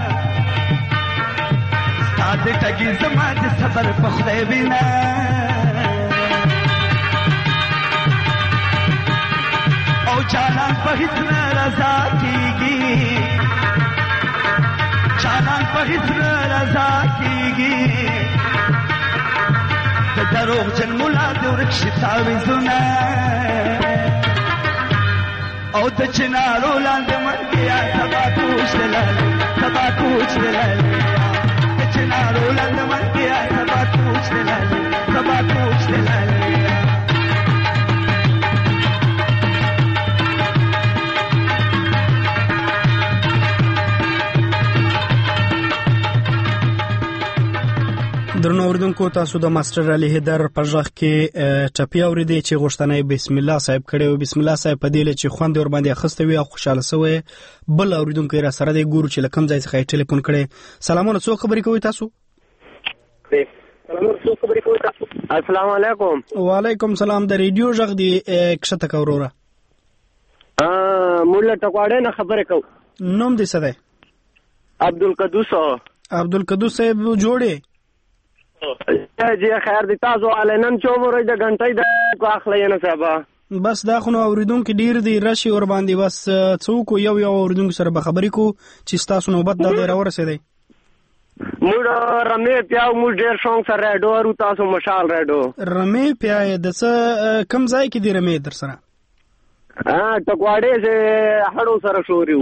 ستاسو ټګي زما د صبر په خدای وینا او جانان په هیڅ نه رضا کیږي جانان په هیڅ نه رضا کیږي د دروغ جن مولا د ورکشي تعویذونه او د چنارو لاندې منګیا سبا کوچ دلالي سبا کوچ دلالي د چنارو لاندې منګیا سبا کوچ دلالي سبا کوچ دلالي درنو اوریدونکو تاسو د ماستر علي حیدر په ژغ کې ټپی اوریدي چې غوښتنه بسم الله صاحب کړي او بسم الله صاحب په دې چې خوند ور باندې اخسته وي او خوشاله سوی بل اوریدونکو را سره د ګورو چې لکم ځای څخه ټلیفون کړي. سلامونه څو خبرې کوي تاسو؟ السلام علیکم. وعلیکم سلام. د ریډیو ژغ دی کښته کوروره مولا ټکواړې نه خبرې کو. نوم دې څه دی؟ عبدالقدوس. عبدالقدوس صاحب جوړې جی خیر دي تاسو علنن چوبره د غنټې د اخلي نه صاحب. بس دا خو اوریدونکو ډیر دی راشي ور باندې بس څوک یو اوریدونکو سره به خبرې کو چې تاسو نوبت د ډیر ورسېدی. موږ رمې پیاو موږ ډیر شونګ سره راډو ورو تاسو مشال راډو رمې پیاي د څه کم ځای کې دی رمې در سره؟ ټکواړې چې هړو سره شوریو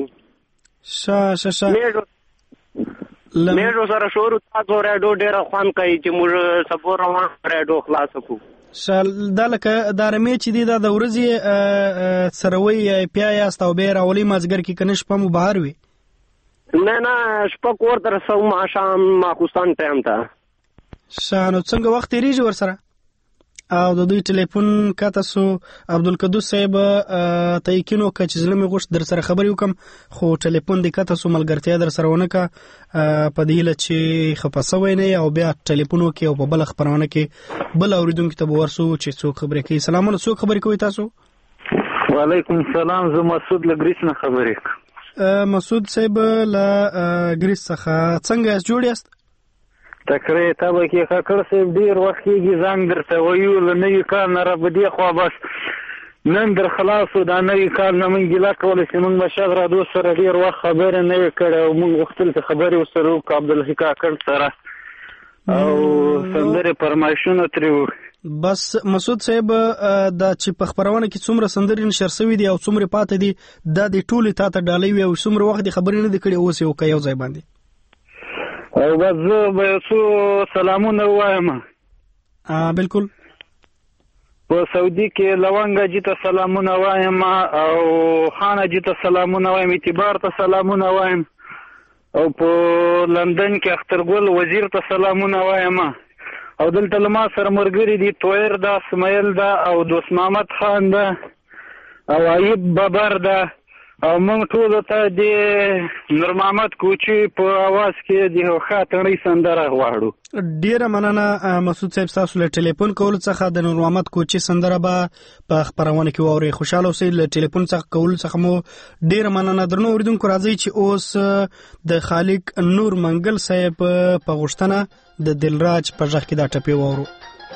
میرو سره شورو تاسو راډو ډیر خوان کوي چې موږ سبو روان راډو خلاص کو. شال دلکه دارمې چې دی دا د ورځې سروي پیاي استاو به راولي مازګر کې کنيش په مبهر وي نه شپه کور تر سو ما شام ما خوستان ټایم تا شانو څنګه وخت ریږي ور سره او د دوی ټلیفون کاته سو عبدالقدوس صاحب ته کینو ک چې زلمه غوښ در سره خبرې وکم خو ټلیفون د کاته سو ملګرتیا در سره ونه کا په دې لچې خپسوي نه او بیا ټلیفون وکي او په بل خبرونه کې بل اوریدونکو ته ورسو چې څو خبرې کوي. سلامونه څو خبرې کوي تاسو؟ وعلیکم السلام. زه مسعود لګریس نه خبرې کوم. مسعود صاحب لا ګریس څخه څنګه جوړ یاست؟ تکرې تابه کې خکر صاحب ډیر وخت کېږي زنګ درته ویو لنوي کار نه را بدی خو بس نن در خلاصو دا نوي کار نه مونږ ګیله کوله چې مونږ بشاد را دوست سره ډیر وخت خبرې نه وي کړې او مونږ غوښتل چې خبرې ورسره وکړو عبدالحق کاکړ سره او سندرې فرمایشونه ترې بس مسعود صاحب دا چې په خبرونه کې څومره سندرې نشر شوې دي او څومره پاتې دي دا د ټولې تاته ډالۍ وي او څومره وخت خبرې نه دي کړې اوس یو کوي ځای باندې او بس زه به څو سلامونه وایم. بالکل. په سعودي کې لونګ حاجي ته سلامونه وایم او خان حاجي ته سلامونه وایم، اعتبار ته سلامونه وایم، او په لندن کې اخترګل وزیر ته سلامونه وایم، او دلته له ما سره ملګري دي طویر ده، اسماعیل ده، او دوست محمد خان ده، او ایوب بابر ده، او موږ ټول ته د نور محمد کوچي په आवाज کې د خاطرې سندره غواړو. ډیره مننه مسعود صاحب، تاسو له ټلیفون کول څخه د نور محمد کوچي سندره به په خبرونه کې ووري. خوشاله اوسئ. له ټلیفون څخه کول څخه مو ډیره مننه. درنو اوریدونکو راځي چې اوس د خالق نور منګل صاحب په غوښتنه د دلراج په ځخ کې دا ټپي وورو.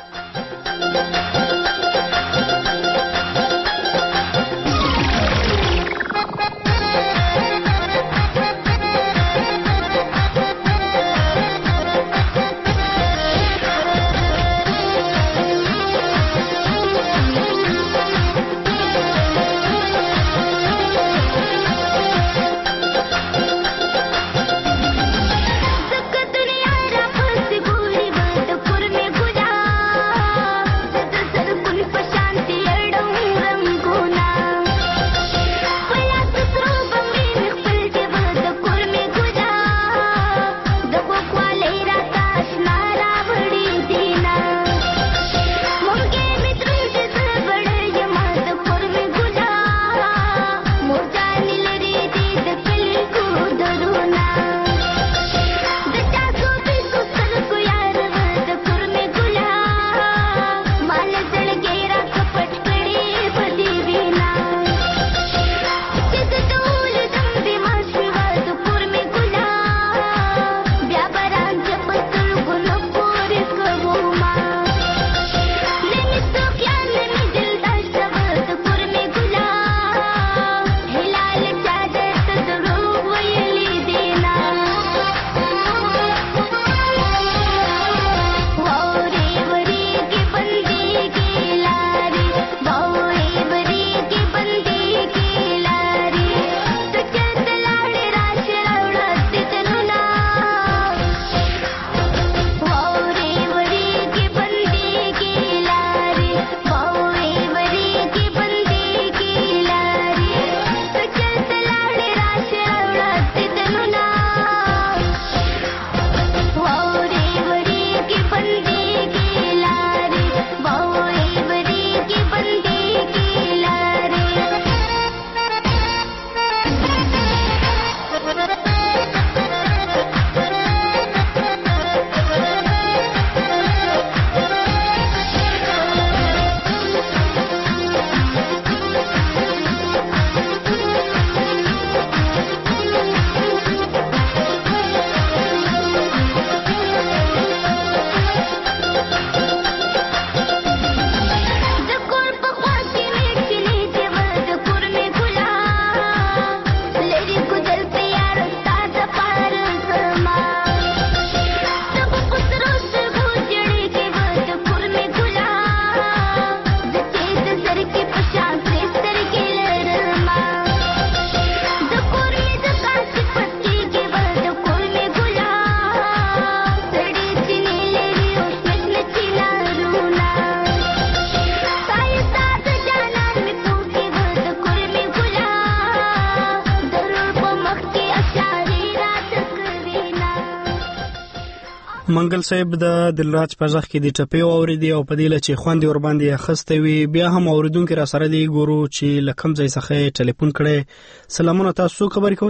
منګل صاحب د دلراج په ځخ کې د ټپي اوریدي او په دې لچې خوندې ور باندې اخسته وي. بیا هم اوریدونکو را سره دی ګورو چې لکم ځای څخه ټلیفون کړي. سلامونه، تاسو خبرې کوئ؟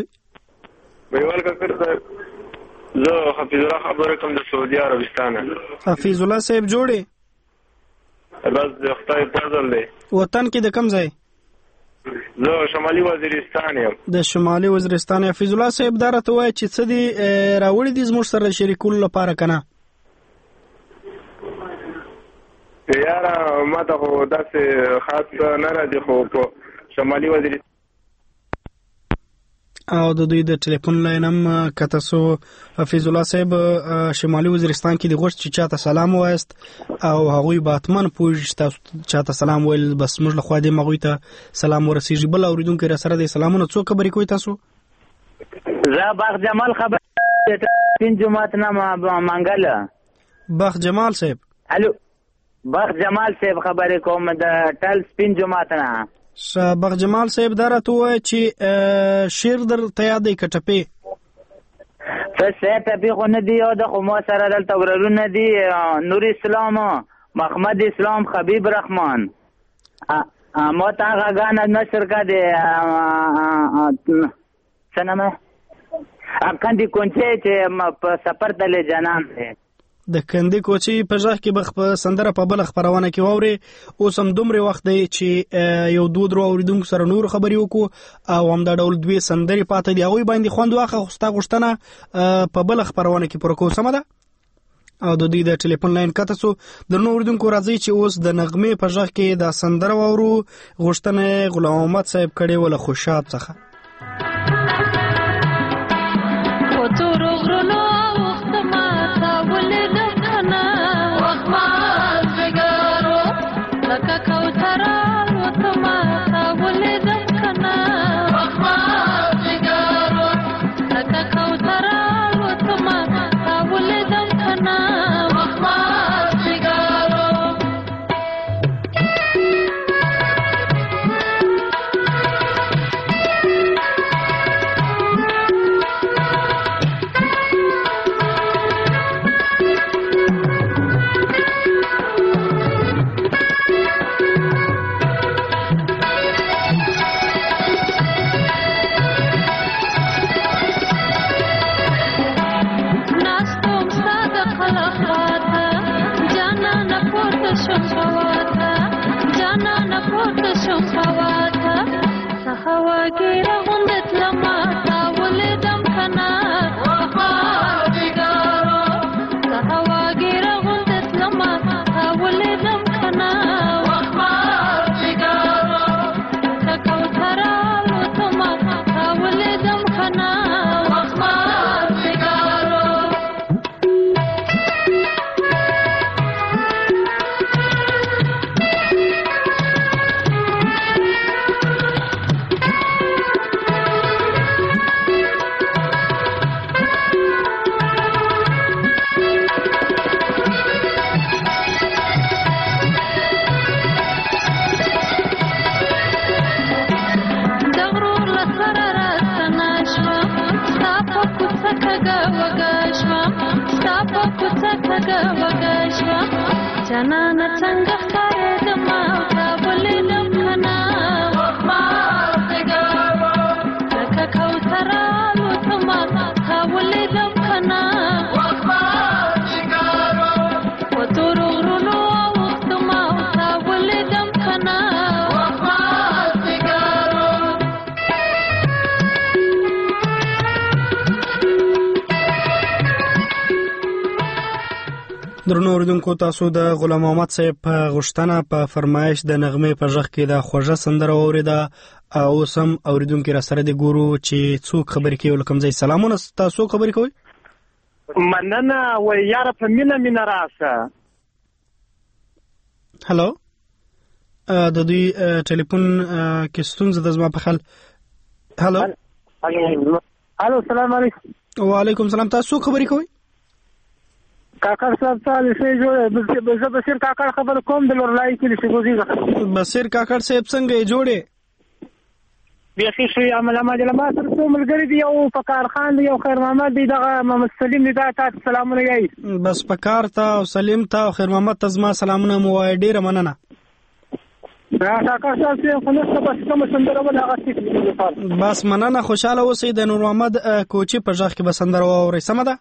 ویوال کاکر صاحب، زه حفیظ الله خبره کوم د سعودي عربستان. حفیظ الله صاحب جوړې؟ بس د خدای فضل دی. وطن کې د کم ځای؟ زه شمالي وزیرستان یم. د شمالي وزیرستان. حفیظ الله صاحب دا راته وایي چې څه دي راوړي دي زموږ سره شریکولو لپاره که نه؟ یاره ما ته خو داسې خاص نه راځي، خو په شمالي وزیرستان او د دوی د ټلیفون لاین هم کته سو. حفیظ الله صاحب شمالي وزیرستان کې د غوښت چې چاته سلام وایست او هغوی باتمن پوج تاسو چاته سلام ویل، بس موږ له خوا دې مغوی ته سلام ورسیږي. بل اوریدونکو را سره د سلامونه څو خبرې کوي تاسو؟ زه باغ جمال خبر تین جمعات نه منګل. باغ جمال صاحب، الو بخ جمال صاحب خبرې کوم د ټل سپین جماعت نه. بخ جمال صاحب دا راته ووایه چې شعر درته یاد دی که ټپې؟ څه شی ټپې خو نه دي او د خو ما سره دلته ورورونه دي نور اسلام محمد اسلام خبیب رحمان ما ته هغه ګانه نشر کا دی څه نامه کندې کونچې چې په سفر تللی جانان دی د کندې کوچې په غږ کې به سندره په بله خپرونه کې واورې. اوس هم دومره وخت دی چې یو دوه درو اورېدونکو سره نور خبرې وکړو او همدا ډول دوې سندرې پاتې دي هغوی باندې خوند واخله خو ستا غوښتنه په بله خپرونه کې پوره کوو سمه ده. او د دوی د ټلیفون لاین کته سو درنو اورېدونکو راځئ چې اوس د نغمې په غږ کې دا سندره واورو. غوښتنه غلام محمد صاحب کړې وه له خوشاب څخه. درنو اوریدونکو تاسو د غلام محمد صاحب په غوښتنه په فرمایش د نغمې په غږ کې د خوږه سندره واورېده. اوس هم اوریدونکي را سره دي ګورو چې څوک خبرې کوي له کوم ځای. سلامونه تاسو خبرې کوئ؟ مننه وای یاره په مینه راشه. هلو د دوی ټلیفون کې ستونزه ده زما په خیال. هلو السلام علیکم. وعلیکم السلام. تاسو خبرې کوئ؟ کاکړ صاحب تعالی سي جوړه بصیر کاکړ خبر کوم د لورلای کې لشي ګوزي. بصیر کاکړ صاحب څنګه جوړه؟ بيخي شي عمل ما سره څو ملګری دی او فقار خان دی او خیر محمد دی دغه محمد سلیم دی دا تاسو سلامونه یې. بس فقار ته او سلیم ته او خیر محمد ته زما سلامونه مو وای. ډیره مننه. کاکړ صاحب څه خو نو بس کوم سندره ولا غسی. بس مننه خوشاله اوسئ. د نور محمد کوچی په ځخ کې به سندره واورئ سم ده؟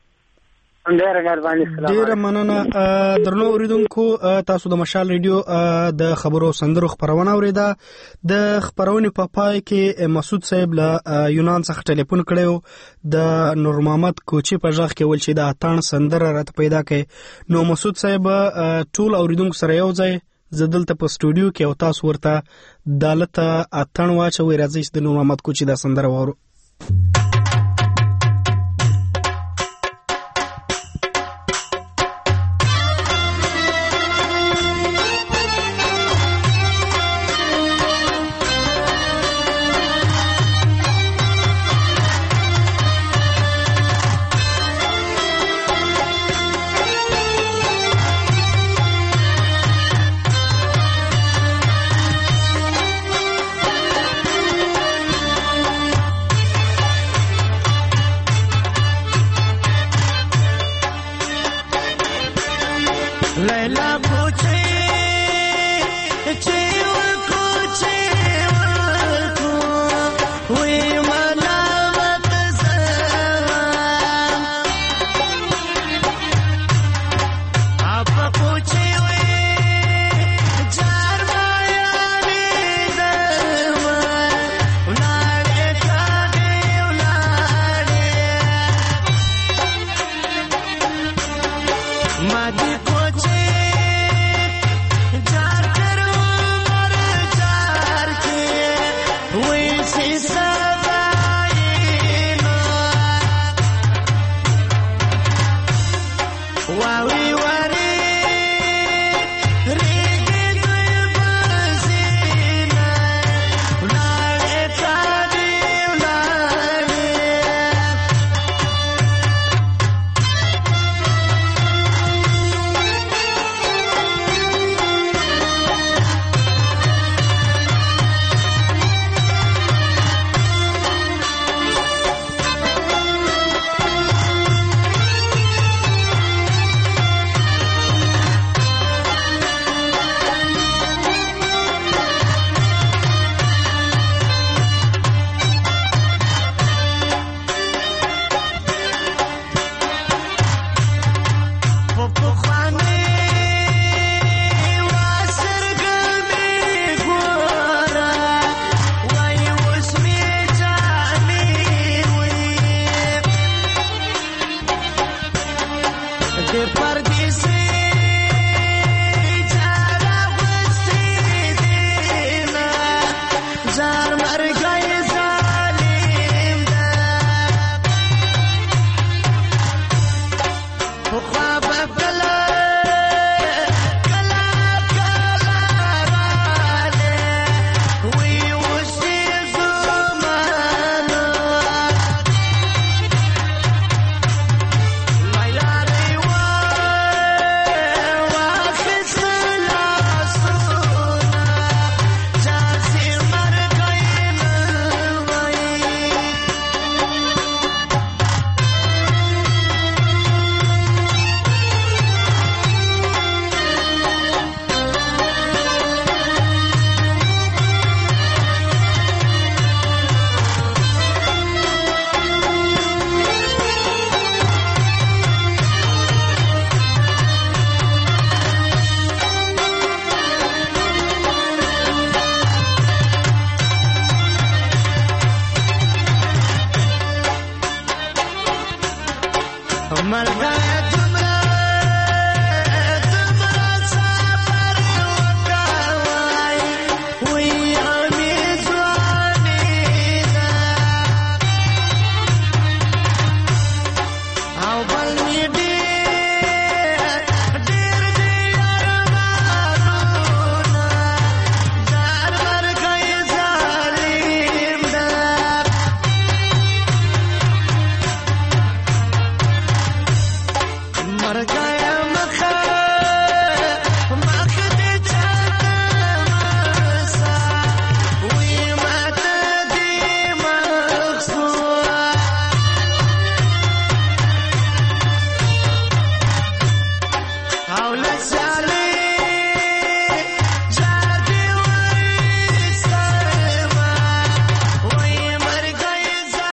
ډیره مننه. درنو اوریدونکو تاسو د مشال ریډیو د خبرو سندرو خبرونه اوریده. د خبرونې په پای کې مسعود صاحب له یونان څخه ټلیفون کړو. د نور محمد کوچی په ځخ کې ول چې دا اتان سندره راته پیدا کړي. نو مسعود صاحب ټول اوریدونکو سره یو ځای زدلته په سټوډیو کې او تاسو ورته دالته اتان واچوي. راځي چې د نور محمد کوچی دا سندره وورو. ملګری